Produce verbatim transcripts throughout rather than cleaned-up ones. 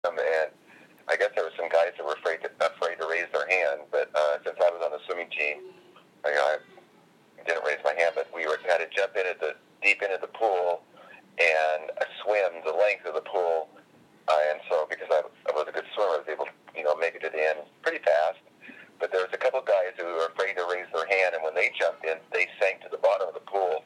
them, and I guess there were some guys that were afraid to, afraid to raise their hand, but uh, since I was on the swimming team, I, I didn't raise my hand, but we were had to jump in at the deep end of the pool and swim the length of the pool, uh, and so because I, I was a good swimmer, I was able to, you know, make it to the end pretty fast. But there was a couple guys who were afraid to raise their hand, and when they jumped in, they sank to the bottom of the pool.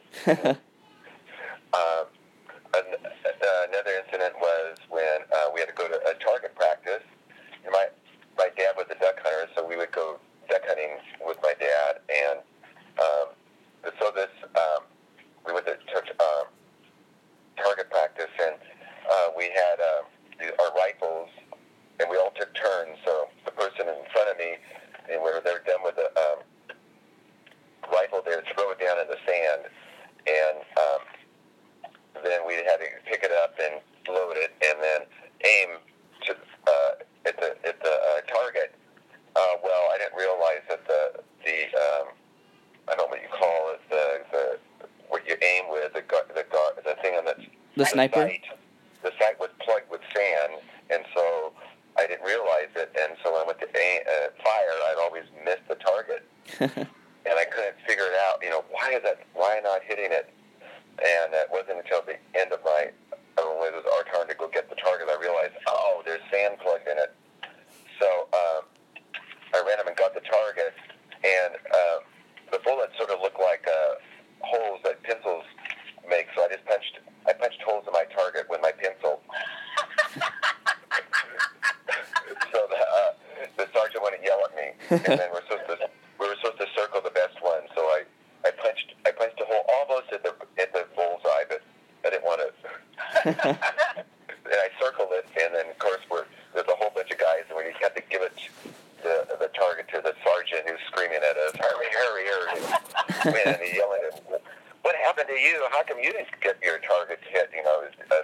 um, an, uh, another incident was when uh, we had to go to a target practice. And my my dad was a duck hunter, so we would go duck hunting with my dad, and um, so this um, we went to uh, target practice, and uh, we had uh, the, our rifles, and we all took turns. So the person in front of me, and when they were done with the um, rifle, they would throw it down in the sand, and um, then we had to pick it up and load it, and then aim to uh, at the at the uh, target. Uh, well, I didn't realize that the the um, I don't know what you call it, the the what you aim with the gu- the gu- the thing on the the sniper. Sight, the sight was plugged with sand, and so I didn't realize it, and so when I went to aim, uh, fire, I'd always miss the target, and I couldn't figure it out. You know, why is that? Why am I not hitting it? And it wasn't until the end of my, uh, when it was our turn to go get the target, I realized, oh, there's sand plugged in it. So um, I ran up and got the target, and uh, the bullets sort of looked like uh, holes that pencils make. So I just punched, I punched holes in my target with my pencil. So the, uh, the sergeant wouldn't yell at me, and then we're supposed to we were supposed to circle the best one. So I, I punched I punched a hole almost at the at the bullseye, but I didn't want to. And I circled it, and then of course we're there's a whole bunch of guys, and we have to give it the the target to the sergeant who's screaming at us, hurry, hurry, hurry, and he's yelling at us, what happened to you? How come you didn't get your target hit? You know, uh,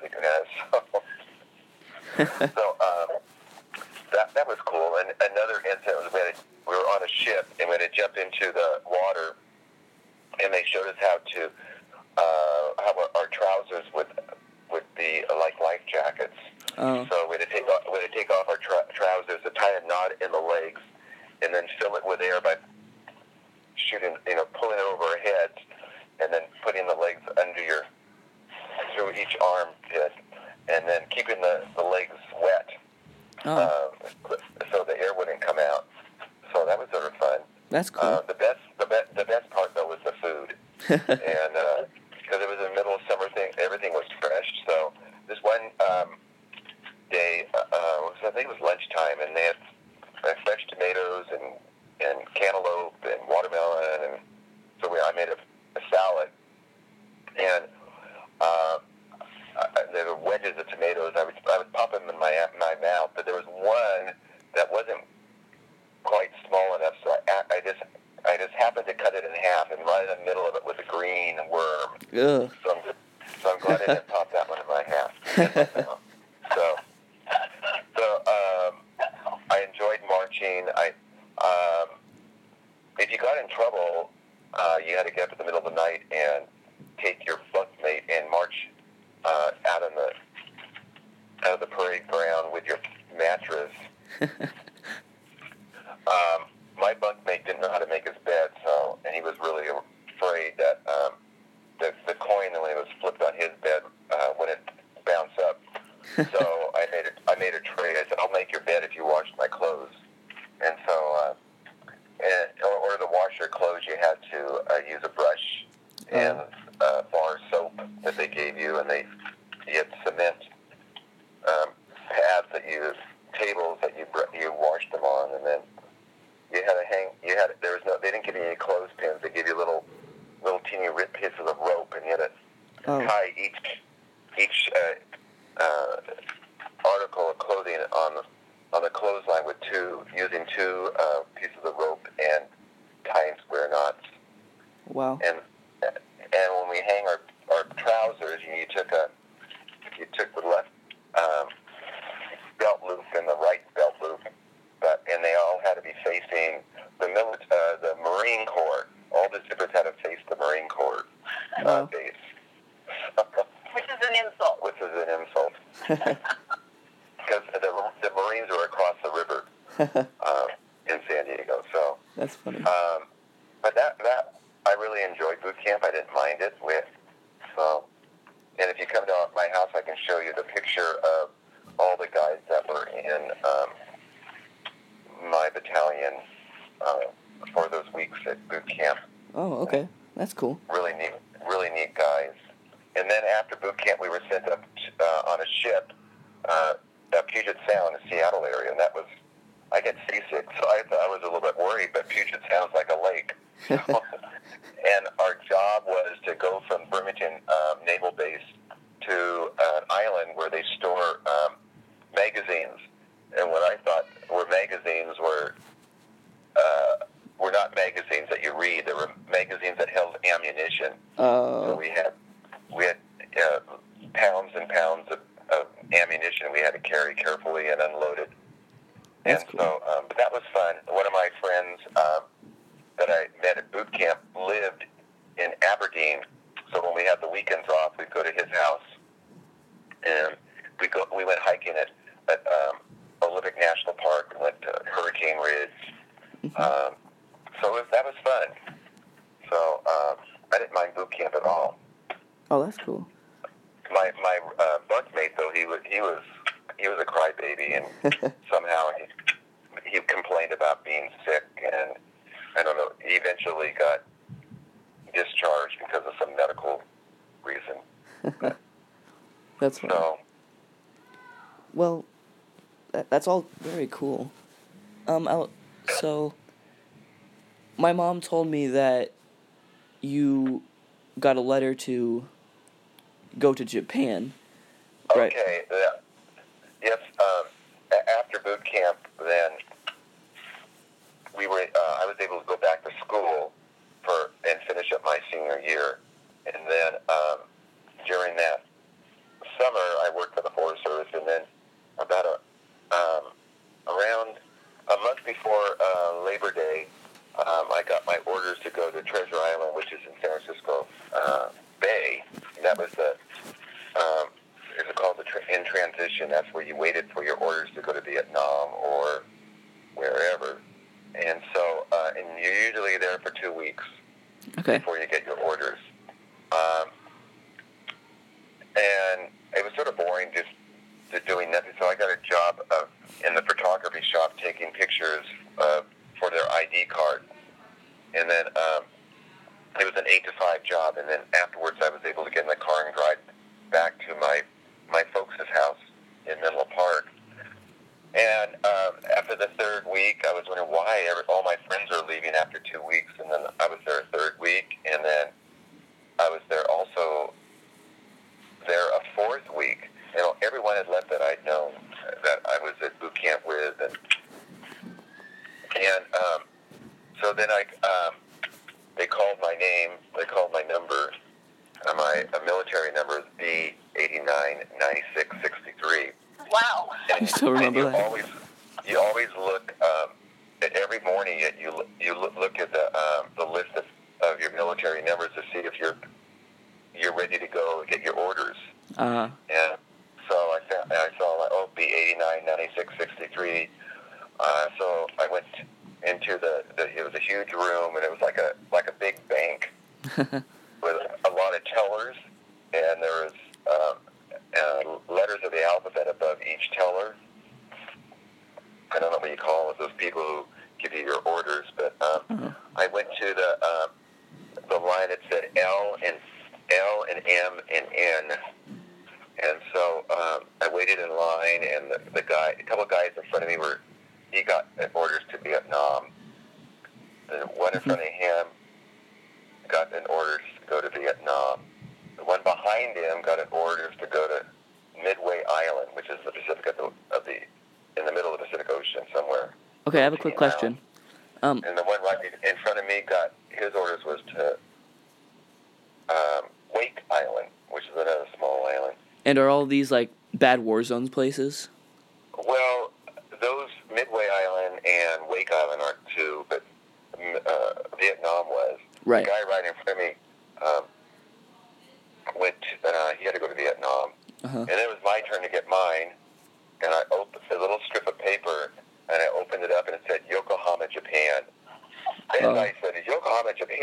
so. so um, That that was cool. And another incident was we, had, we were on a ship, and we had to jump into the water, and they showed us how to uh, how our, our trousers would would be like life jackets. Oh. So we had to take off we had to take off our tra- trousers, to tie a knot in the legs, and then fill it with air by shooting, you know, pulling it over our heads, and then putting the legs under your through each armpit, and then keeping the, the legs wet. Oh. Um, so the air wouldn't come out. So that was sort of fun. That's cool. Uh, the best, the best, the best part though was the food, and because uh, it was in the middle of summer, thing, everything was fresh. So this one um, day, uh, was, I think it was lunchtime, and they had uh, fresh tomatoes and and cantaloupe and watermelon, and so we, I made a, a salad, and. Uh, Uh, there were wedges of tomatoes. I would I would pop them in my my mouth, but there was one that wasn't quite small enough, so I, I just I just happened to cut it in half, and right in the middle of it was a green worm. Ugh. So I'm so I'm glad I didn't pop that one in my half. so so um, I enjoyed marching. I um, if you got in trouble, uh, you had to get up in the middle of the night and take your bunkmate and march. Uh, out in the out of the parade ground with your mattress. um, my bunkmate didn't know how to make his bed, so and he was really afraid that um, the the coin when it was flipped on his bed uh, when it bounced up. So I made a, I made a tray. I said, "I'll make your bed if you wash my clothes." And so, uh, and in order to wash your clothes, you had to uh, use a brush and uh, bar soap that they gave you, and they you had cement um, pads that you tables that you you washed them on, and then you had to hang. You had there was no. They didn't give you any clothespins. They gave you little little teeny rip pieces of rope, and you had to oh. tie each each uh, uh, article of clothing on the on the clothesline with two using two uh, pieces of rope and tying square knots. Wow. And And when we hang our, our trousers, you, you took a you took the left um, belt loop and the right belt loop, but and they all had to be facing the mili- uh, the Marine Corps. All the zippers had to face the Marine Corps uh, wow. base. Which is an insult. Which is an insult. Because the um, in San Diego. So That's funny. um, but that that I really enjoyed boot camp. I didn't mind it. With so, and if you come to my house, I can show you the picture of all the guys that were in um, my battalion uh, for those weeks at boot camp. Oh, okay. That's cool. Really neat, really neat guys. And then after boot camp, we were sent up uh, on a ship, uh, at Puget Sound, the Seattle area, and that was, I get seasick, so I, I was a little bit worried, but Puget Sound's like a lake. And our job was to go from Bremerton um, Naval Base to an island where they store um, magazines. And what I thought were magazines were uh, were not magazines that you read. They were magazines that held ammunition. Uh, So we had we had uh, pounds and pounds of, of ammunition we had to carry carefully and unload it. That's and cool. so, um, but that was fun. One of my friends um, that I met at boot camp lived in Aberdeen. So when we had the weekends off, we'd go to his house, and we go. We went hiking at, at um, Olympic National Park. We went to Hurricane Ridge. Um, so it was, that was fun. So um, I didn't mind boot camp at all. Oh, that's cool. My my uh, bunkmate though, he was he was he was a crybaby, and somehow he he complained about being sick, and I don't know. He eventually got discharged because of some medical reason. That's funny. So Well, that, that's all very cool. Um, I, so, my mom told me that you got a letter to go to Japan, right? okay, yeah. Yes. Um, a- after boot camp, then we were. Uh, I was able to go back to school for and finish up my senior year, and then um, during that summer, I worked for the Forest Service, and then about a um, around a month before uh, Labor Day, um, I got my orders to go to Treasure Island, which is in San Francisco uh, Bay. And that was the um, is it called the tra- in transition? That's where you waited for your orders to go to Vietnam or wherever. And so, uh, and you're usually there for two weeks Okay. before you get your orders. Um, and it was sort of boring just, just doing nothing. So I got a job of, in the photography shop taking pictures uh, for their I D card. And then um, it was an eight to five job. And then afterwards I was able to get in the car and drive back to my, my folks' house in Menlo Park. And um, after the third week, I was wondering why every, all my friends are leaving after two weeks. And then I was there a third week, and then I was there also there a fourth week. You know, everyone had left that I'd known, that I was at boot camp with. And, and um, so then I, um, they called my name, they called my number. Uh, my uh, military number is B eighty-nine ninety-six sixty-three. Wow. And, I still remember and you that. Always, you always look um, at every morning. You you look- you look look at the um, the list of, of your military numbers to see if you're you're ready to go get your orders. Uh, And so I found, I saw like, oh, B eighty-nine ninety-six sixty-three. Uh, so I went into the, the it was a huge room, and it was like a like a big bank with a lot of tellers, and there was um, uh, letters of the alphabet above each teller. I don't know what you call it, those people who give you your orders, but um, uh, I went to the um, the line that said L and L and M and N, and so um, I waited in line, and the, the guy, a couple of guys in front of me were, he got orders to Vietnam. The one in front of him got an orders to go to Vietnam. The one behind him got an orders to go to Midway Island, which is the Pacific of the, of the in the middle of the Pacific Ocean somewhere. okay, I have a quick question. Um, And the one right in front of me got, his orders was to um, Wake Island, which is another small island. and are all these, like, bad war zones places? Well, those Midway Island and Wake Island aren't two, but uh, Vietnam was. Right. The guy right in front of me um, went, uh, he had to go to Vietnam. Uh-huh. And it was my turn to get mine, and I opened a little strip of paper, and I opened it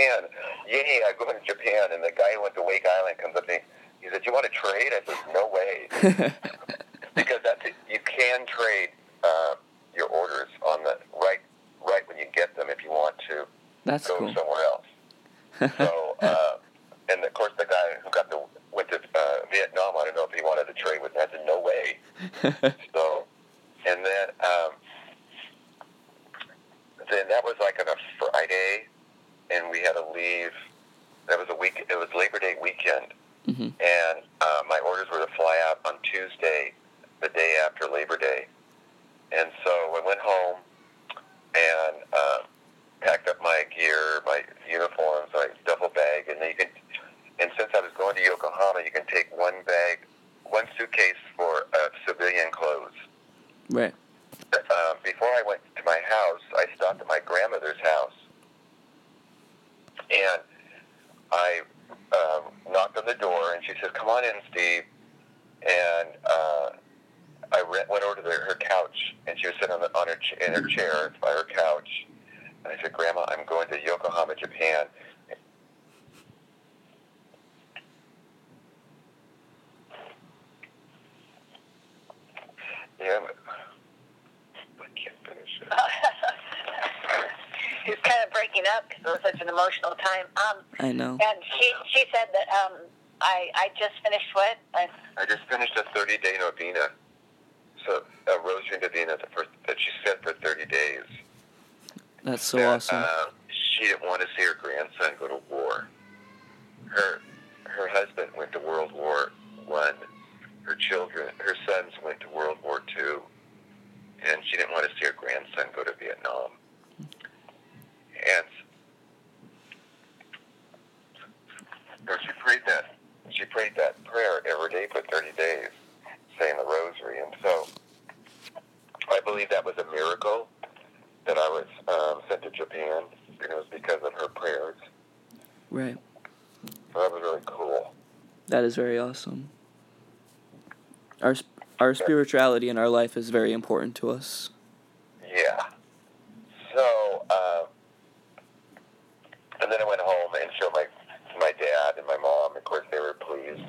Japan. Yay, I'm going to Japan. And the guy who went to Wake Island comes up to me. He said, do you want to trade? I said, no way. Because that's it. You can trade uh, your orders on the right right when you get them if you want to that's go cool. somewhere else. So, uh, and of course the guy who got the went to uh, Vietnam, I don't know if he wanted to trade with me. I said, no way. So, and then um, then that was like on a Friday, and we had to leave. That was a week. It was Labor Day weekend. Mm-hmm. And uh, my orders were to fly out on Tuesday, the day after Labor Day. And so I went home and uh, packed up my gear, my uniforms, my duffel bag, and then you can. And since I was going to Yokohama, you can take one bag, one suitcase for uh, civilian clothes. Right. Uh, before I went to my house, I stopped at my grandmother's house, and I. Um, knocked on the door, and she said, come on in, Steve. And uh, I re- went over to the, her couch, and she was sitting on, the, on her ch- in her chair by her couch. And I said, Grandma, I'm going to Yokohama, Japan. Yeah, but I can't finish it. He was kind of breaking up because it was such an emotional time. Um, I know. And she she said that um, I I just finished what? I, I just finished a thirty-day novena. So a rosary novena for, that she said for thirty days. That's so that, awesome. Uh, she didn't want to see her grandson go to war. Her her husband went to World War One. Her children, her sons went to World War Two, and she didn't want to see her grandson go to Vietnam. And so she prayed that she prayed that prayer every day for thirty days, saying the rosary. And so I believe that was a miracle that I was um, sent to Japan, and it was because of her prayers. Right. So that was really cool. That is very awesome. Our sp- our spirituality in our life is very important to us. Yeah. So, uh, and then I went home and showed my my dad and my mom. Of course, they were pleased.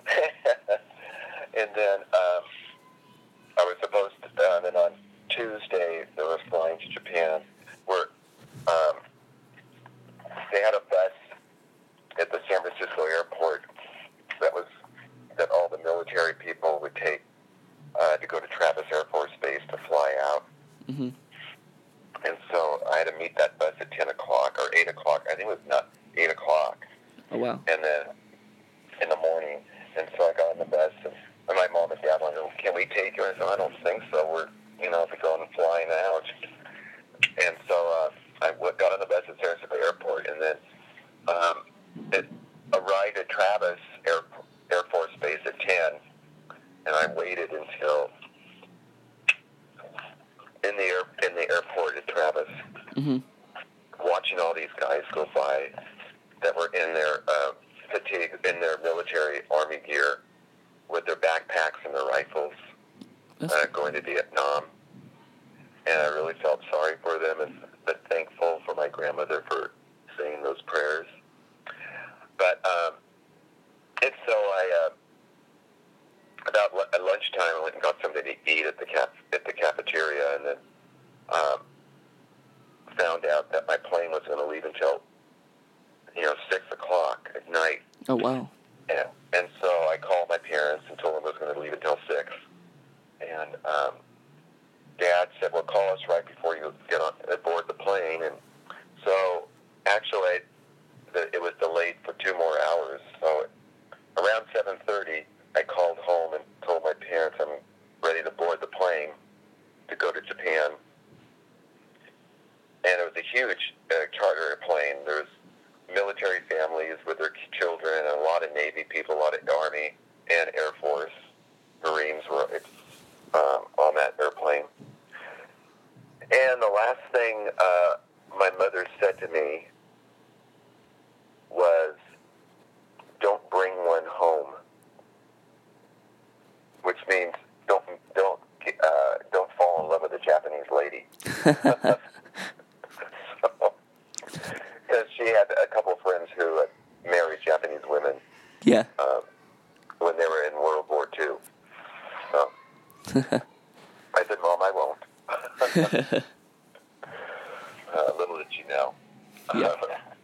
And then um, I was supposed to, uh, then on Tuesday, they were flying to Japan, where um, they had a bus at the San Francisco airport that was that all the military people would take uh, to go to Travis Air Force Base to fly out. Mm-hmm. And so I had to meet that bus at ten o'clock or eight o'clock. I think it was not eight o'clock. Oh, wow. And then in the morning, and so I got on the bus, and, and my mom and dad wanted, can we take you? I said, I don't think so. We're, you know, we're going flying out. And so uh, I w- got on the bus at Sarasota Airport, and then um, it arrived at Travis Air, Air Force Base at ten, and I waited until in the air, in the airport at Travis, Mm-hmm. watching all these guys go by that were in their uh, fatigue, in their military army gear, with their backpacks and their rifles, uh, going to Vietnam. And I really felt sorry for them, and but thankful for my grandmother for saying those prayers. But um, and so I, uh, about l- at lunchtime, I went and got something to eat at the cap at the cafeteria, and then um, found out that my plane was going to leave until you know six o'clock at night. Oh, wow. And, and so I called my parents and told them I was going to leave until six. And um, Dad said, well, call us right before you get on aboard the plane. And so actually the, it was delayed for two more hours. So around seven thirty, I called home and told my parents I'm ready to board the plane to go to Japan. And it was a huge uh, charter airplane. There was military families with their children, and a lot of Navy people, a lot of Army and Air Force, Marines were um, on that airplane. And the last thing uh, my mother said to me was, "Don't bring one home," which means don't don't uh, don't fall in love with a Japanese lady. Because she had a couple Yeah. um, when they were in World War Two. So I said, Mom, I won't. uh, little did you know. Yeah.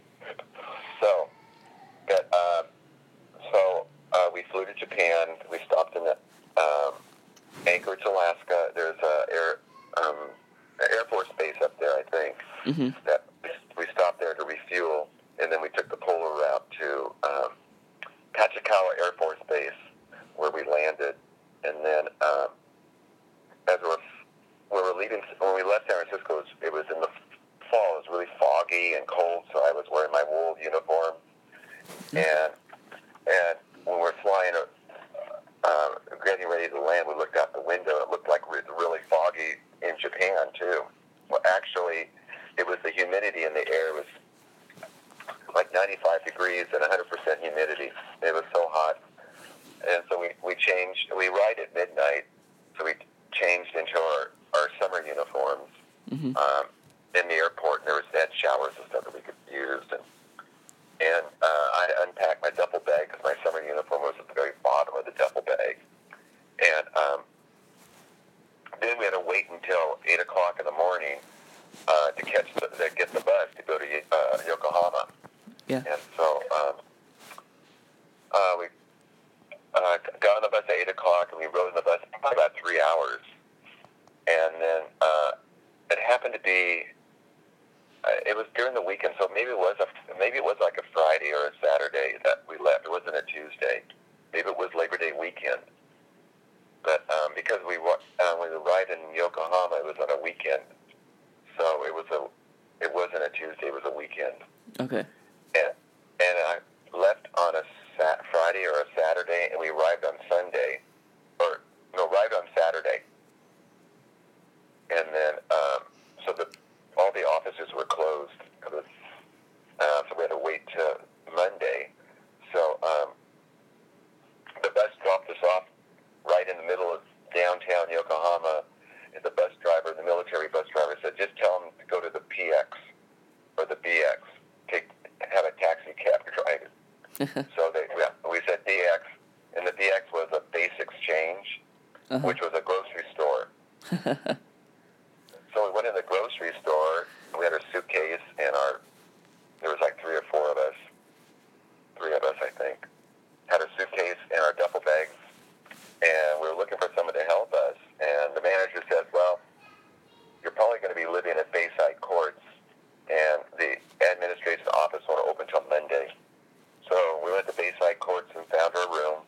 so, but, um, so uh, we flew to Japan. We stopped in um, Anchorage, Alaska. There's a air um, an Air Force base up there, I think. Mm-hmm. That we stopped there to refuel, and then we took the polar route to um, Pachikawa Air Force Base, where we landed. And then um, as we were, we were leaving, when we left San Francisco, it was, it was in the fall. It was really foggy and cold, so I was wearing my wool uniform. And and when we were flying, uh, getting ready to land, we looked out the window. It looked like it was really foggy in Japan, too. Well, actually, it was the humidity in the air. It was like ninety-five degrees and one hundred percent humidity. It was so hot. And so we, we changed. We ride at midnight, so we changed into our, our summer uniforms Mm-hmm. um, in the airport. And there was had showers and stuff that we could use. And, and uh, I unpacked my duffel bag because my summer uniform was at the very bottom of the duffel bag. And um, then we had to wait until eight o'clock in the morning uh, to catch the, to get the bus to go to uh, Yokohama. Yeah. And so um, uh, we uh, got on the bus at eight o'clock, and we rode on the bus for about three hours. And then uh, it happened to be, uh, it was during the weekend, so maybe it was a, maybe it was like a Friday or a Saturday that we left. It wasn't a Tuesday. Maybe it was Labor Day weekend. But um, because we uh, when we arrived in Yokohama, it was on a weekend, so it was a, it wasn't a Tuesday. It was a weekend. Okay. And and I left on a sat- Friday or a Saturday, and we arrived on Sunday, or no, arrived on Saturday. And then, um, so the all the offices were closed. It was, uh, so we had to wait till Monday. So um, the bus dropped us off right in the middle of downtown Yokohama. And the bus driver, the military bus driver, said, "Just tell them to go to the P X or the B X. Take have a taxi cab drive." So they, yeah, we said D X, and the D X was a base exchange, uh-huh. which was a grocery store. So we went in the grocery store, and we had our suitcase, and our, there was like three or four of us, three of us, I think, had our suitcase and our duffel bags, and we were looking for someone to help us, and the manager said, "Well, you're probably going to be living at Bayside Courts, and the administration office won't open until Monday." So we went to Bayside Courts and found our room,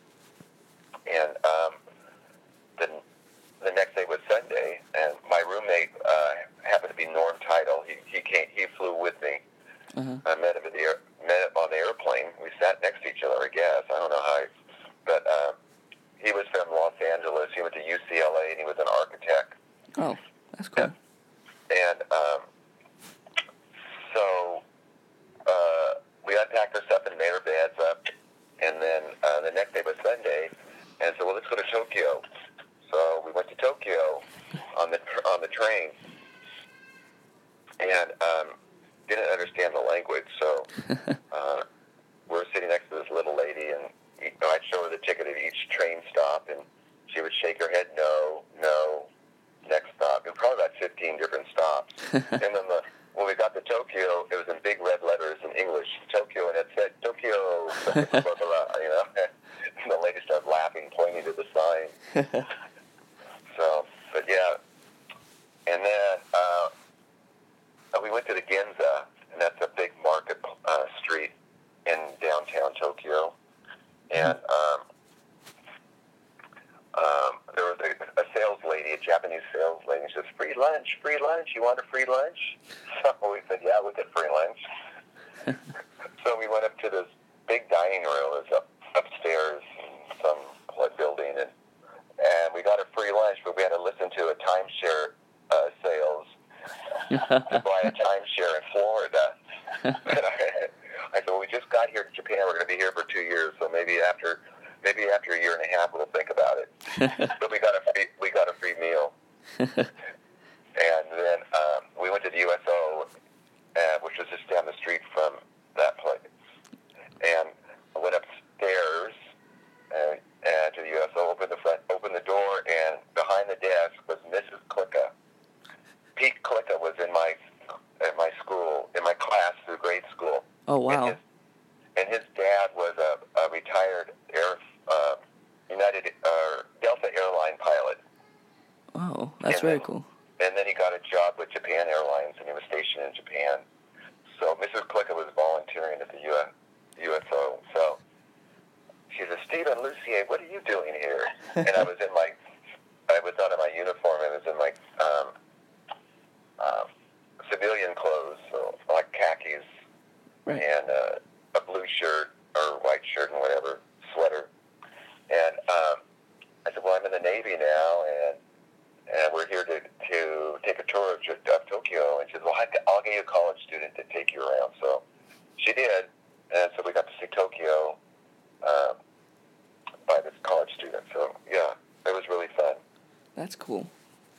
and um, the, the next day was Sunday, and my roommate uh, happened to be Norm Tidal. He he came, he flew with me. Uh-huh. I met him at the air, met him on the airplane. We sat next to each other, I guess. I don't know how, I, but um, he was from Los Angeles. He went to U C L A, and he was an architect. Oh, that's cool. And, and um, so uh, we unpacked our stuff and made our beds up, and then uh, the next day was Sunday, and so well, let's go to Tokyo. So we went to Tokyo on the on the train, and um, didn't understand the language. So uh, we were sitting next to this little lady, and you know, I'd show her the ticket at each train stop, and she would shake her head, no, no, next stop. It was probably about fifteen different stops. And then the, when we got to Tokyo, it was in big red letters in English, Tokyo, and it said Tokyo, blah, blah, blah, you know. And the lady started laughing, pointing to the sign. So, but yeah. And then uh, we went to the Ginza, and that's a big market uh, street in downtown Tokyo. And um, um, there was a, a sales lady, a Japanese sales lady. She says, "Free lunch, free lunch. You want a free lunch?" So we said, "Yeah, we'll get free lunch." So we went up to this big dining room. It was up upstairs in some building, and and we got a free lunch, but we had to listen to a timeshare uh, sales to buy a timeshare in Florida. And I, I said, "Well, we just got here to Japan. We're going to be here for two years, so maybe after maybe after a year and a half, we'll think about it." But we got a free, we got a free meal, and then um, we went to the U S O, uh, which was just down the street from that place, and I went upstairs was Missus Klicka. Pete Klicka was in my in my school, in my class through grade school. Oh, wow. And his, and his dad was a, a retired Air uh, United uh, Delta airline pilot. Oh, that's and very then, cool. And then he got a job with Japan Airlines, and he was stationed in Japan. So Missus Klicka was volunteering at the U S, U S O. So she said, Stephen Lucier, what are you doing here? And I was in my, I was out of my uniform. I was in my um, uh, civilian clothes, so like khakis, Right. and uh, a blue shirt or white shirt and whatever, sweater. And um, I said, well, I'm in the Navy now, and and we're here to, to take a tour of, of Tokyo. And she said, well, I, I'll get you a college student to take you around. So she did, and so we got to see Tokyo um, by this college student. So, yeah, it was really fun. That's cool.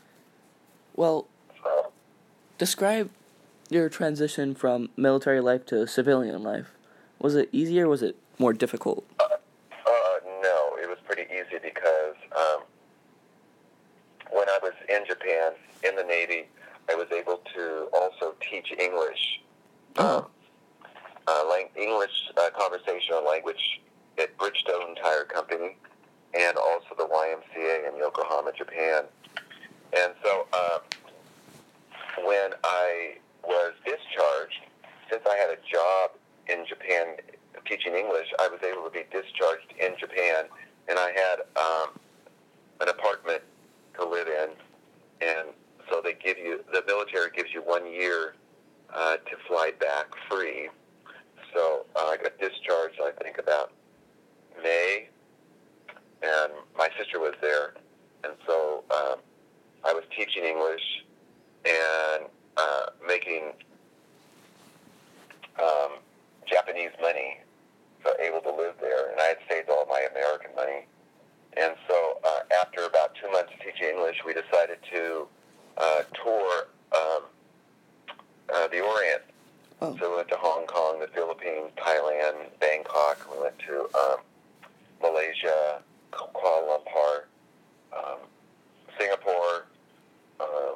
Well, So, describe your transition from military life to civilian life. Was it easier or was it more difficult? uh, uh, no, it was pretty easy because um, when I was in Japan, in the Navy, I was able to also teach English, Oh. um, uh, lang- English uh, conversational language at Bridgestone Tire Company, and also the Y M C A in Yokohama, Japan. And so uh, when I was discharged, since I had a job in Japan teaching English, I was able to be discharged in Japan, and I had um, an apartment to live in, and so they give you, the military gives you one year uh, to fly back free. So uh, I got discharged, I think, about May, and my sister was there, and so um, I was teaching English and uh, making um, Japanese money, so able to live there, and I had saved all my American money. And so uh, after about two months teaching English, we decided to uh, tour um, uh, the Orient. Oh. So we went to Hong Kong, the Philippines, Thailand, Bangkok. We went to um, Malaysia, Kuala Lumpur, um, Singapore, um,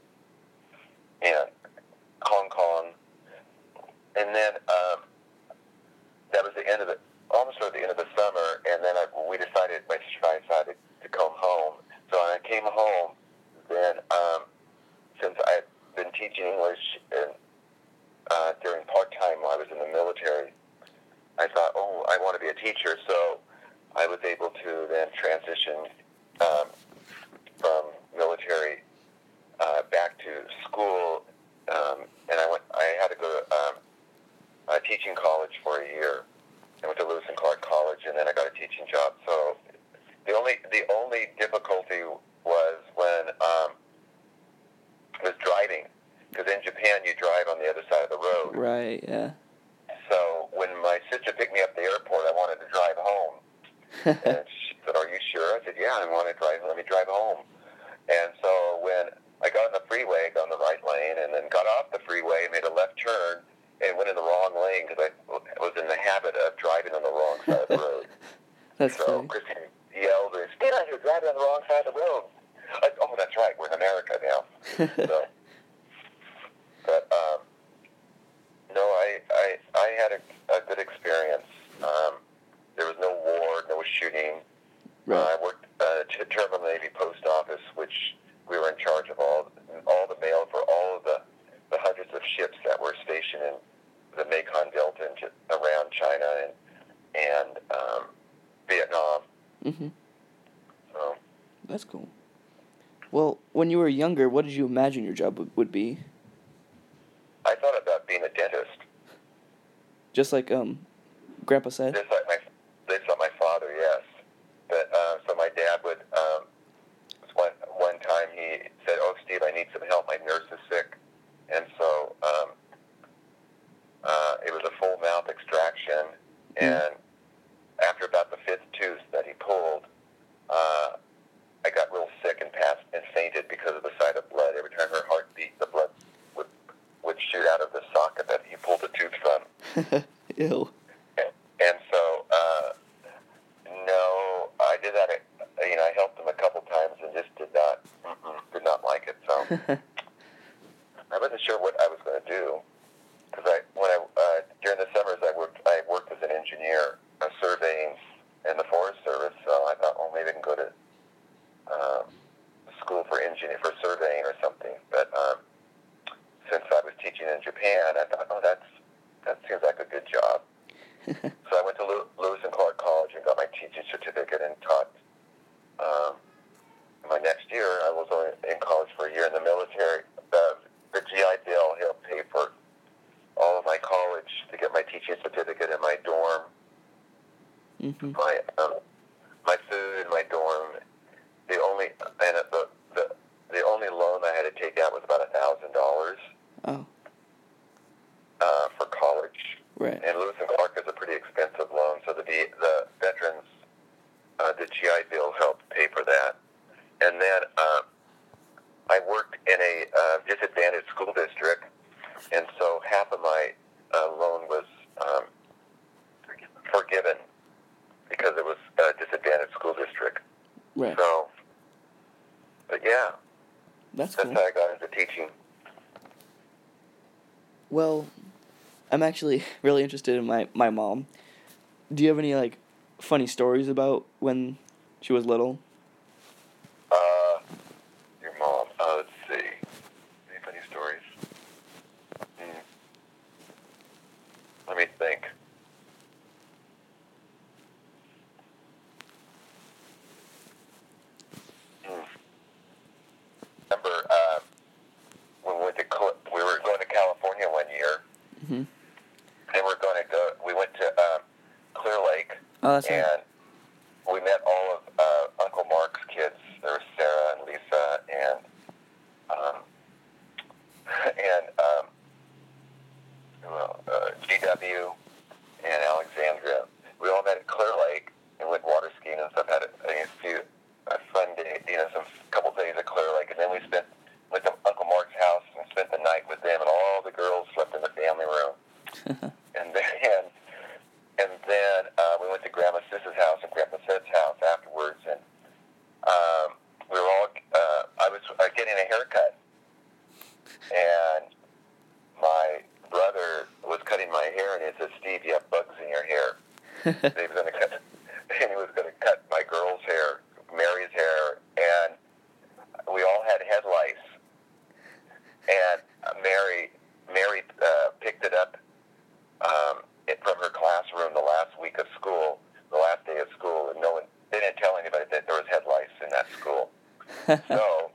and Hong Kong. And then um, that was the end of it, almost at the end of the summer, and then I, we decided, my sister and I decided to come home. So when I came home, then um, since I had been teaching English and, uh, during part-time while I was in the military, I thought, oh, I want to be a teacher. So I was able to then transition um, from military uh, back to school, um, and I went. I had to go to um, a teaching college for a year. I went to Lewis and Clark College, and then I got a teaching job. So the only the only difficulty was when um, was driving, because in Japan you drive on the other side of the road. Right, yeah. So when my sister picked me up at the airport, I wanted to drive home. And she said, are you sure? I said, yeah, I want to drive. Let me drive home. And so when I got on the freeway, got on the right lane, and then got off the freeway, made a left turn, and went in the wrong lane because I was in the habit of driving on the wrong side of the road. That's So funny. Christine yelled, "Stay out here driving on the wrong side of the road." I, oh, that's right. We're in America now. So, but um, no, I I, I had a, a good experience. Um, there was no war, no shooting. Right. Uh, I worked uh, to Terminal Navy Post Office, which we were in charge of all all the mail for all of the, the hundreds of ships that were stationed in the Mekong Delta and around China and and um, Vietnam. Mm-hmm. So That's cool. Well, when you were younger, what did you imagine your job would, would be? I thought about being a dentist. Just like um, Grandpa said? Just like my, just like my father, yes. But uh, so my dad would. Um, one one time he said, "Oh, Steve, I need some help. My nurse is sick," and so um, uh, it was a full mouth extraction. And after about the fifth tooth that he pulled, uh, I got real sick and passed and fainted because of the sight of blood. Every time her heart beat, the blood would would shoot out of the socket that he pulled the tooth from. Ew. And, and so, uh, no, I did that. You know, I helped him a couple times and just did not, mm-mm, did like it. So I wasn't sure what I was going to do because I, when I uh, during the summers I worked I worked as an engineer, uh, surveying in the Forest Service. So I thought, well, maybe I can go to um, school for engineer for surveying or something. But um, since I was teaching in Japan, I thought, oh, that's that seems like a good job. So I went to Lew- Lewis and Clark College and got my teaching certificate and taught. Um, my next year, I was only in college for a year in the military. The, the G I Bill helped pay for all of my college to get my teaching certificate in my dorm, Mm-hmm. my um, my food in my dorm. The only and the the the only loan I had to take out was about a thousand dollars. Oh. Uh, for college. Right. And Lewis and Clark is a pretty expensive loan, so the the veterans, uh, the G I Bill helped pay for that. And then uh, I worked in a uh, disadvantaged school district, and so half of my uh, loan was um, forgiven because it was a disadvantaged school district. Right. So, but yeah, That's that's cool. how I got into teaching. Well, I'm actually really interested in my, my mom. Do you have any, like, funny stories about when she was little? Uh, your mom. Uh, let's see. Any funny stories? Hmm. Let me think. Hmm. Remember, uh, when we went to Cl- we were going to California one year, Mm-hmm. and we're going to go. We went to um, Clear Lake, Oh, that's right. and we met all of uh, Uncle Mark's kids. There was Sarah and Lisa and um, and um, well, uh, G W and Alexandria. We all met at Clear Lake and went water skiing and stuff. Had a, a few a fun day, you know, some couple days at Clear Lake, and then we spent went to Uncle Mark's house and spent the night with them, and all the girls slept in the family room. and then and then uh, we went to Grandma Sis's house and Grandpa Sid's house afterwards, and um, we were all. Uh, I was uh, getting a haircut, and my brother was cutting my hair, and he said, "Steve, you have bugs in your hair." And he was going to cut, and he was going to cut my girl's hair, Mary's hair, and we all had head lice. And uh, Mary, Mary uh, picked it up um, it, from her classroom the last week of school, the last day of school, and no one, they didn't tell anybody that there was head lice in that school. So,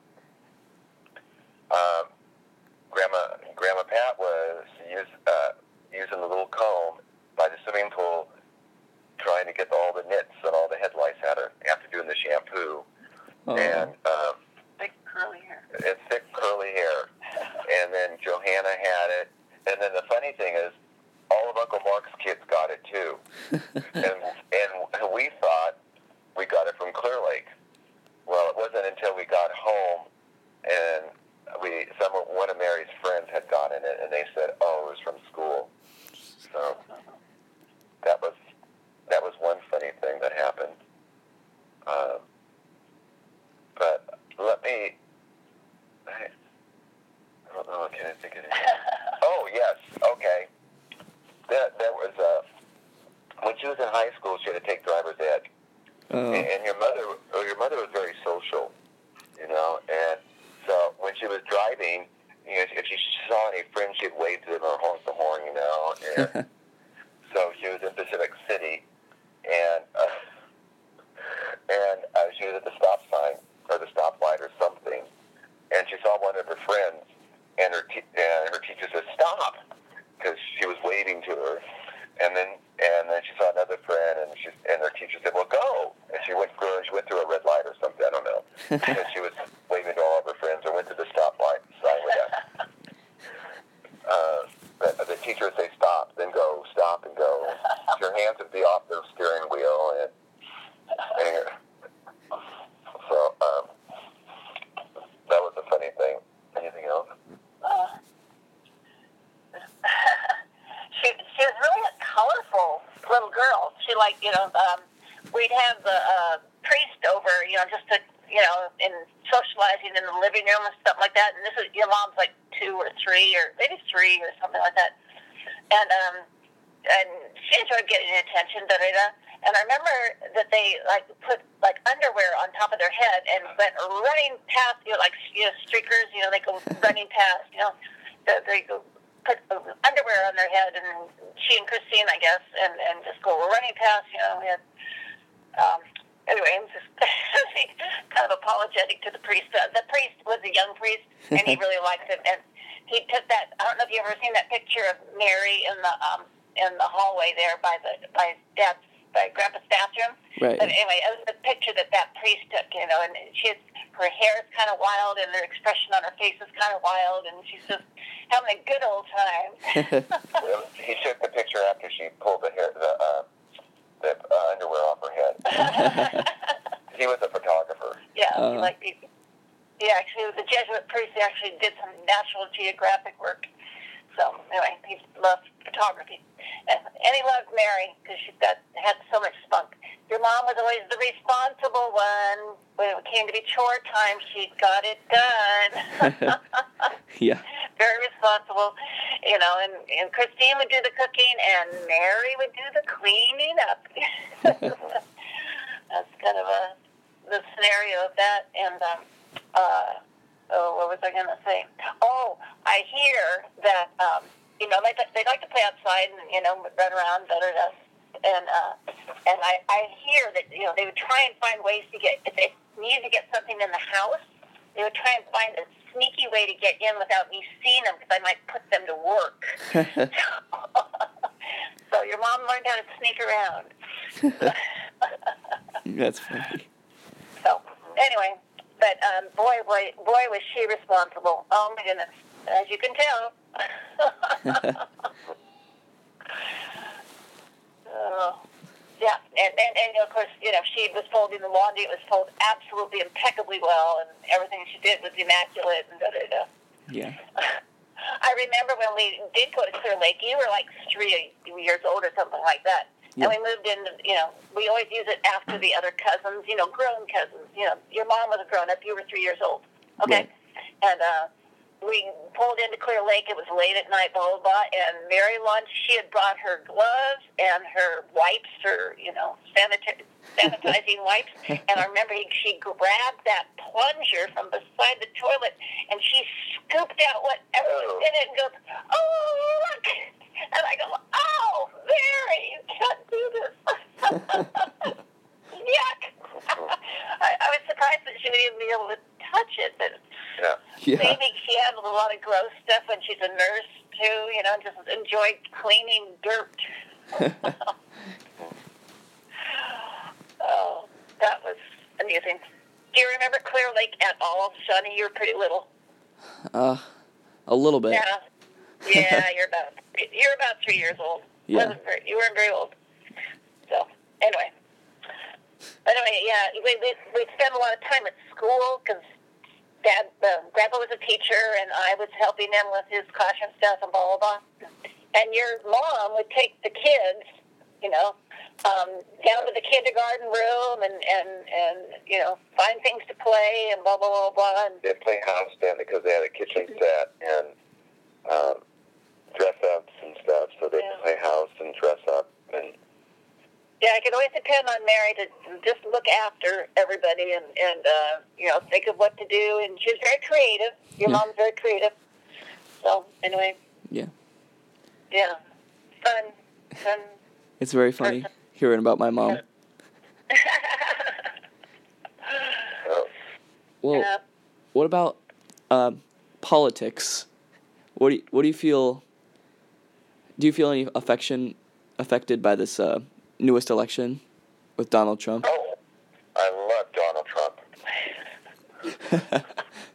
um, Grandma, Grandma Pat was use, uh, using the little comb by the swimming pool, trying to get all the nits and all the head lice out of after doing the shampoo. Oh. And um, Big curly hair. and thick curly hair. And then Johanna had it. And then the funny thing is, all of Uncle Mark's kids got it too. and and we thought we got it from Clear Lake. Well, it wasn't until we got home and we some one of Mary's friends had gotten it, and they said, "Oh, it was from school." So that was that was one funny thing that happened. Um, but let me. I, I don't know. Can I think of it? Oh yes. Okay. That that was uh, when she was in high school. She had to take driver's ed, Oh. and, and your mother, or your mother was very social, you know. And so when she was driving, you know, if she saw any friends, she'd wave to them or honk the horn, you know. And so she was in Pacific City, and uh, and uh, she was at the stop sign or the stoplight or something, and she saw one of her friends, and her te- and her teacher said, "Stop," because she was waving to her, and then and then she saw another friend, and she and her teacher said, "Well, go," and she went through she went through a red light or something, I don't know, and she was waving to all of her friends, or went to the stoplight sign with that. Uh, the, the teacher would say, "Stop," then go, stop and go. Your hands would be off the steering wheel, and, and so um, that was a funny thing. Anything else? Uh, she she was really a colorful little girl. She like you know um, we'd have the uh, priest over you know just to you know in socializing in the living room and stuff like that. And this is your mom's like two or three or maybe three or something like that. And um, and she enjoyed getting attention. Da da da. And I remember that they like put like underwear on top of their head and went running past, you know, like you know, streakers. You know, they go running past. You know, they, they go put underwear on their head, and she and Christine, I guess, and and just go running past. You know, we had. Um, Anyway, I'm just kind of apologetic to the priest. Uh, the priest was a young priest, and he really liked it. And he took that. I don't know if you've ever seen that picture of Mary in the um, in the hallway there by the by Dad's by Grandpa's bathroom. Right. But anyway, it was the picture that that priest took. You know, and she has, her hair is kind of wild, and her expression on her face is kind of wild, and she's just having a good old time. He took the picture after she pulled the hair. The, uh, the uh, underwear off her head. He was a photographer. Yeah, uh, he liked people. He actually was a Jesuit priest. He actually did some National Geographic work. So anyway, he loved photography, and, and he loved Mary because she's got had so much spunk. Your mom was always the responsible one. When it came to be chore time, she got it done. Yeah. Very responsible, you know, and, and Christine would do the cooking, and Mary would do the cleaning up. That's kind of a the scenario of that. And um, uh, oh, what was I going to say? Oh, I hear that um, you know they they like to play outside and you know run around, da da da. And uh, and I I hear that you know they would try and find ways to get if they needed to get something in the house, they would try and find a sneaky way to get in without me seeing them because I might put them to work. So your mom learned how to sneak around. That's funny. So anyway, but um, boy, boy, boy, was she responsible. Oh my goodness, as you can tell. Oh. Yeah, and, and, and of course, you know, she was folding the laundry. It was folded absolutely impeccably well, and everything she did was immaculate, and da da da. Yeah. I remember when we did go to Clear Lake, you were like three years old or something like that. Yeah. And we moved in, you know, we always use it after the other cousins, you know, grown cousins. You know, your mom was a grown up, you were three years old. Okay? Right. And uh, we pulled into Clear Lake. It was late at night, blah, blah, blah. And Mary Lunch, she had brought her gloves and her wipes, her, you know, sanita- sanitizing wipes. And I remember he, she grabbed that plunger from beside the toilet, and she scooped out whatever was in it and goes, oh, look. And I go, oh, Mary, you can't do this. Yuck. I, I was surprised that she would even be able to touch it, but Yeah. Yeah. maybe she handled a lot of gross stuff when she's a nurse, too, you know, just enjoyed cleaning dirt. Oh, that was amusing. Do you remember Clear Lake at all, Sonny? You were pretty little. Uh, a little bit. Yeah. Yeah, you're about you're about three years old. Yeah. Wasn't very, you weren't very old. So anyway, anyway, yeah, we we we spent a lot of time at school because Dad, uh, Grandpa was a teacher, and I was helping him with his classroom stuff and blah blah blah. And your mom would take the kids, you know, um, down to the kindergarten room and and and you know find things to play and blah blah blah blah. And They'd play house band because they had a kitchen set and um, dress ups and stuff. So they'd Yeah. play house and dress up. And yeah, I could always depend on Mary to just look after everybody and and uh, you know think of what to do. And she was very creative. Your Yeah. mom's very creative. So anyway, Yeah. yeah, fun, fun. It's very funny hearing about my mom. so, Well, Yeah. what about um, politics? What do you, what do you feel? Do you feel any affection affected by this uh, newest election with Donald Trump? oh, I love Donald Trump.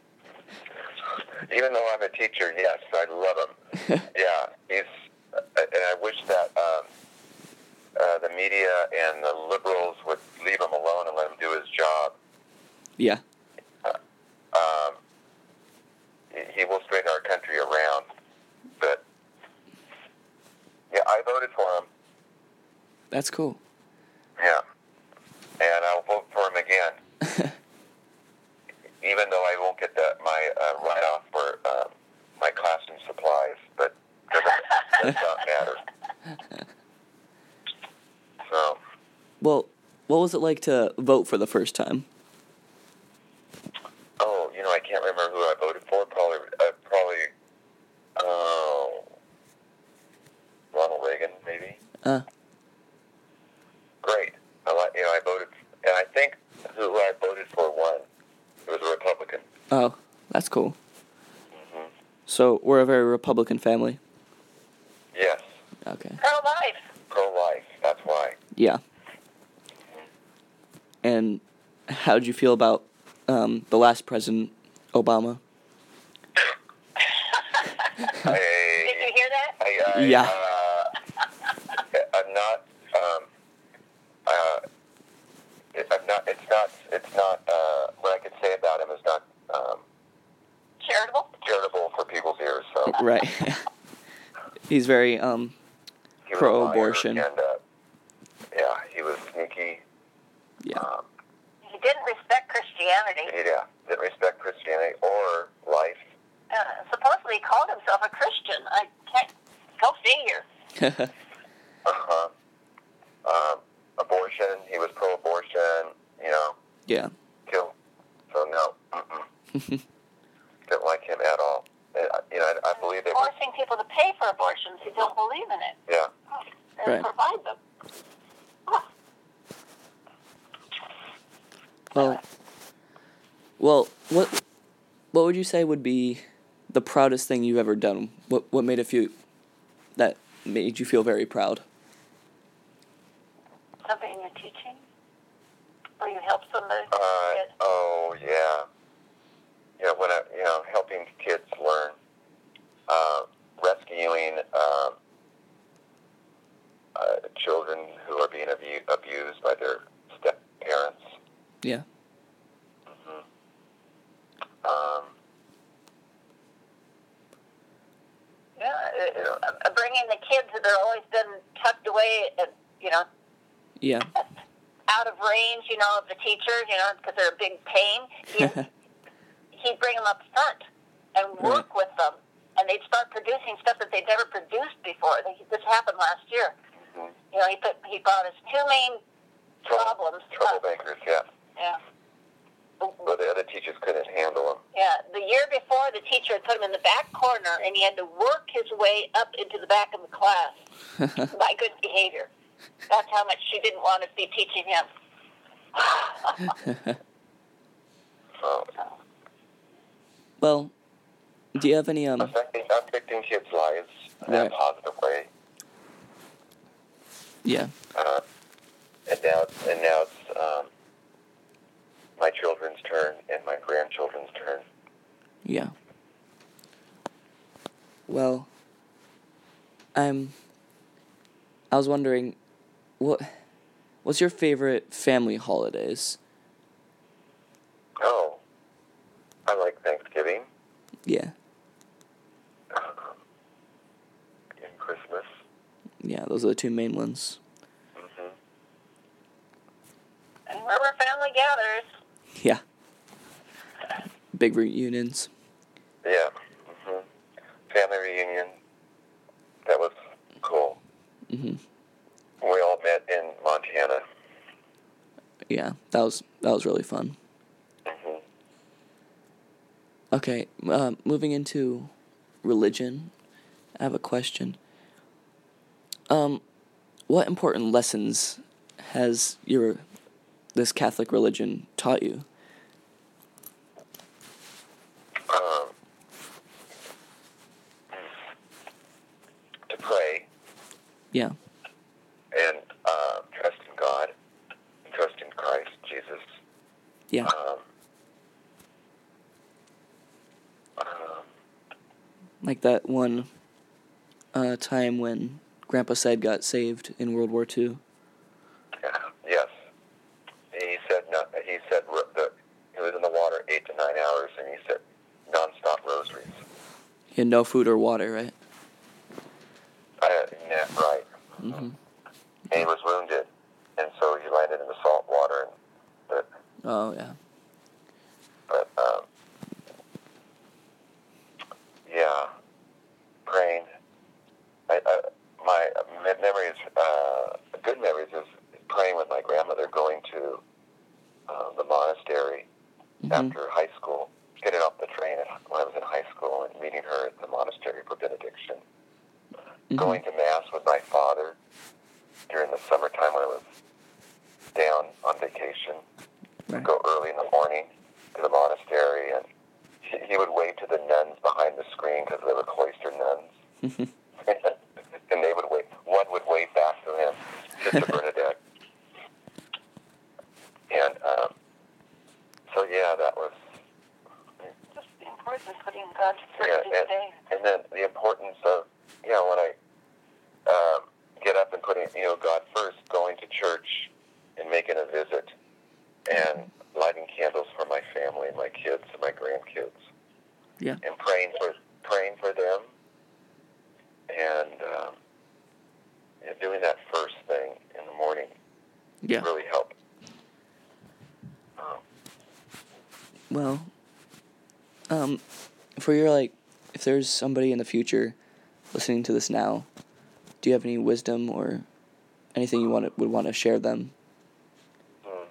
Even though I'm a teacher, yes, I love him. Yeah, he's, uh, and I wish that um, uh, the media and the liberals would leave him alone and let him do his job. Yeah. Um, he, he will straighten our country around. But yeah, I voted for him. That's cool. Yeah, and I'll vote for him again. Even though uh, write-off for um, my classroom supplies, but does does not matter. So. Well, what was it like to vote for the first time? Oh, you know, I can't remember who I voted for. Probably, uh, probably, oh, Ronald Reagan, maybe. Uh. Great. I like, you know, I voted, and I think who I voted for won. It was a Republican. Oh, that's cool. Mm-hmm. So we're a very Republican family. Yes. Okay. Pro-life. Pro-life. That's why. Yeah. And how did you feel about um, the last president, Obama? I, Did you hear that? I, I, Yeah. Uh, I'm not. Um, uh, it, I'm not. It's not. It's not. Uh, what I could say about him is not um, Charitable? charitable for people's ears. So. Right. He's very um, He was pro-abortion. a liar, and uh, yeah, he was sneaky. Yeah. Um, He didn't respect Christianity. yeah, didn't respect Christianity or life. Uh, supposedly he called himself a Christian. I can't... Go figure. Uh-huh. Um, abortion, he was pro-abortion, you know, Yeah. kill. So, no. Mm-mm. Didn't like him at all. And, uh, you know, I, I believe they were... Forcing people to pay for abortions who don't believe in it. Yeah. And Right. provide them. Oh. Well, well, what what would you say would be the proudest thing you've ever done? What what made a few that made you feel very proud? Something you're teaching? Or you help somebody? Uh, Get- oh, yeah. You know, when I, you know, helping kids learn, uh, rescuing um, uh, children who are being abu- abused by their step-parents. Yeah. Mm-hmm. Um, Yeah, uh, uh, bringing the kids that are always been tucked away, and, you know, Yeah. out of range, you know, of the teachers, you know, because they're a big pain. He'd, he'd bring them up front and work with them, and they'd start producing stuff that they'd never produced before. They, this happened last year. mm-hmm. You know, he put he brought us two main problems. Troublemakers, yeah. Yeah. But the other teachers couldn't handle them. Yeah, the year before, the teacher had put him in the back corner, and he had to work his way up into the back of the class by good behavior. That's how much she didn't want to be teaching him. So, Well, do you have any um? affecting, affecting kids' lives in Right. a positive way. Yeah. Uh, and now, and now it's um, my children's turn and my grandchildren's turn. Yeah. Well, I'm. I was wondering, what, what's your favorite family holidays? Oh, I like Thanksgiving Yeah. um, and Christmas. Yeah, those are the two main ones. Mm-hmm. And wherever family gathers, Yeah. Big reunions. Yeah. Mm-hmm. Family reunion. That was cool. Mhm. We all met in Montana. Yeah, that was that was really fun. Mm-hmm. Okay, uh, moving into religion, I have a question. Um, what important lessons has your this Catholic religion taught you? Um, to pray Yeah. and uh, trust in God, trust in Christ Jesus. Yeah. Um, um, Like that one uh, time when Grandpa said got saved in World War Two. yeah, yes. He said no, he said ro- the, he was in the water eight to nine hours, and he said nonstop rosaries. He had no food or water, right? Uh, yeah, right. Mm-hmm. And he was wounded, and so he landed in the salt water. And but Oh, yeah. but um, after high school, getting off the train when I was in high school and meeting her at the monastery for benediction. Mm-hmm. Going to Mass with my father during the summertime when I was down on vacation. Right. We'd go early in the morning to the monastery, and he, he would wave to the nuns behind the screen because they were cloister nuns. And they would wave. One would wave back to him, Sister Bernadette. And um, so, yeah, that was... Just the importance of putting God first yeah, each and, day. And then the importance of, you know, when I um, get up and putting, you know, God first, going to church and making a visit and lighting candles for my family, my kids, and my grandkids. Yeah. And praying for praying for them, and, um, and doing that first thing in the morning. Yeah. Really helped. Um, well, um, for your, like, if there's somebody in the future listening to this now, do you have any wisdom or anything you want to, would want to share them? hmm.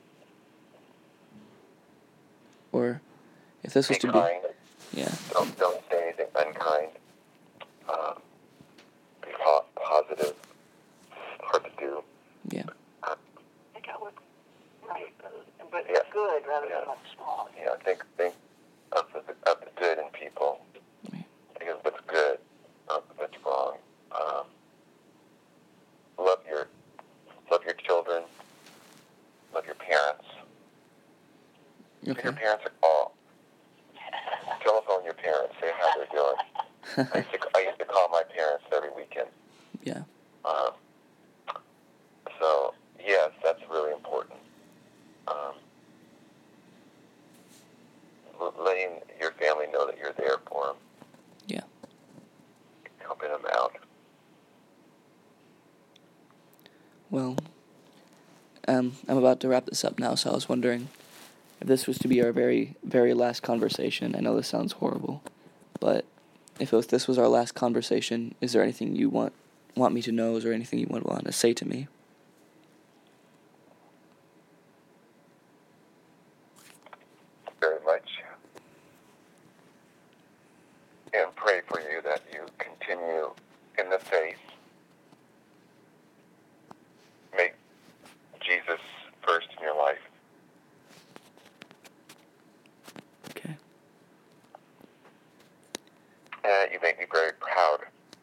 Or if this was Be to kind. be, yeah. Don't don't say anything unkind. Um, be po- positive. Hard to do. Yeah. Uh, I think I would, right, but yeah. good rather yeah. than much small. Yeah, think think of the of the good in people. Right. Think of what's good, not what's wrong. Um, love your love your children. Love your parents. Okay. Give your parents a call. Telephone your parents. Say how they're doing. I used to I used to call my parents every weekend. Yeah. Um, so yes, that's really important. Um, letting your family know that you're there for them. Yeah. Helping them out. Well, um, I'm about to wrap this up now, so I was wondering if this was to be our very, very last conversation. I know this sounds horrible, but if it was, this was our last conversation, is there anything you want want me to know? Is there anything you would want to say to me? Very much. And pray for you that you continue in the faith. Make Jesus first in your life. Okay. And you make me very proud.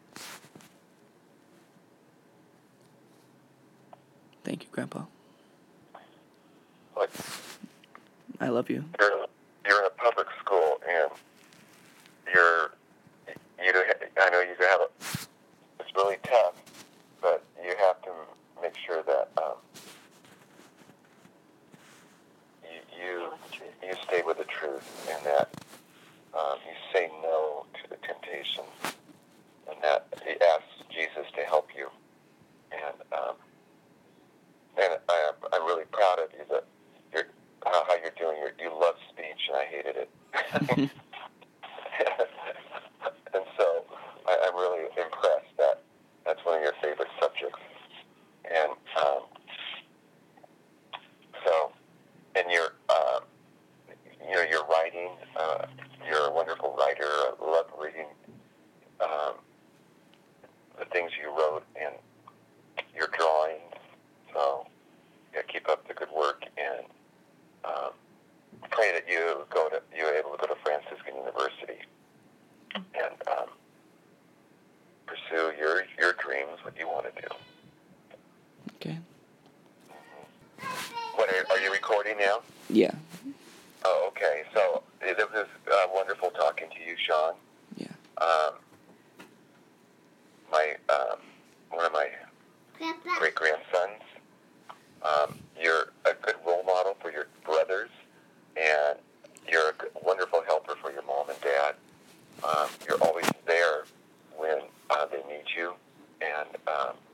Thank you, Grandpa. Like, I love you. you're, you're in a public school, and you're, you do, I know you have a, it's really tough, but you have to make sure that um, you, you you stay with the truth, and that um, you say no to the temptation, and that he asks Jesus to help you. And um, and I, I'm really proud of you that you're how, how you're doing. You're, you love speech, and I hated it. And so I, I'm really impressed that that's one of your favorite subjects. And um, so, and you're, uh, you know, you're writing. Uh, you're a wonderful writer. I love reading um, the things you wrote and your drawings. So, yeah, keep up the good work, and um, pray that you go to you're able to go to Franciscan University and um, pursue your your dreams, what you want to do. Okay. What are, are you recording now? Yeah. Oh, okay. So it was uh, wonderful talking to you, Sean. Yeah. Um, my um, one of my great grandsons. Um, you're a good role model for your brothers, and you're a good, wonderful helper for your mom and dad. Um, you're always there when uh, they need you, and um,